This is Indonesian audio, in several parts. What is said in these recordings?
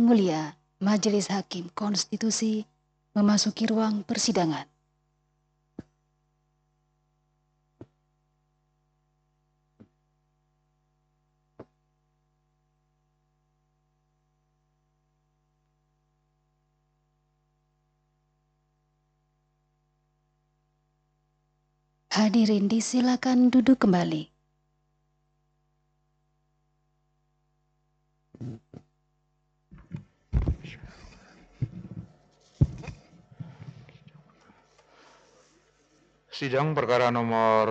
Mulia Majelis Hakim Konstitusi memasuki ruang persidangan. Hadirin disilakan duduk kembali. Sidang perkara nomor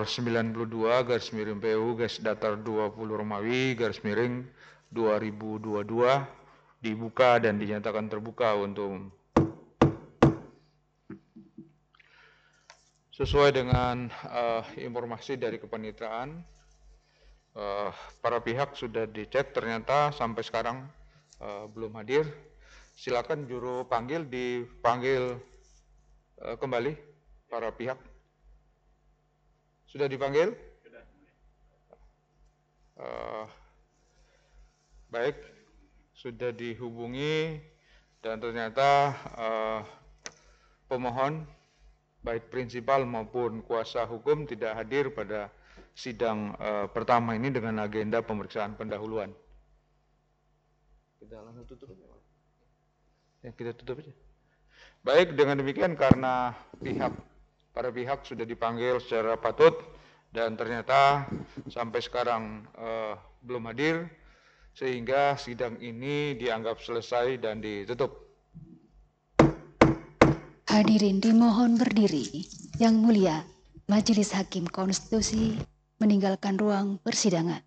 92/PU-Datar 20 Romawi/2022 dibuka dan dinyatakan terbuka untuk umum. Sesuai dengan informasi dari kepanitraan, para pihak sudah dicek, ternyata sampai sekarang belum hadir. Silakan juru panggil dipanggil kembali para pihak. Sudah dipanggil? Baik, sudah dihubungi dan ternyata pemohon baik prinsipal maupun kuasa hukum tidak hadir pada sidang pertama ini dengan agenda pemeriksaan pendahuluan. Kita langsung tutup aja. Ya, kita tutup aja. Baik, dengan demikian karena para pihak sudah dipanggil secara patut dan ternyata sampai sekarang belum hadir, sehingga sidang ini dianggap selesai dan ditutup. Hadirin dimohon berdiri. Yang Mulia Majelis Hakim Konstitusi meninggalkan ruang persidangan.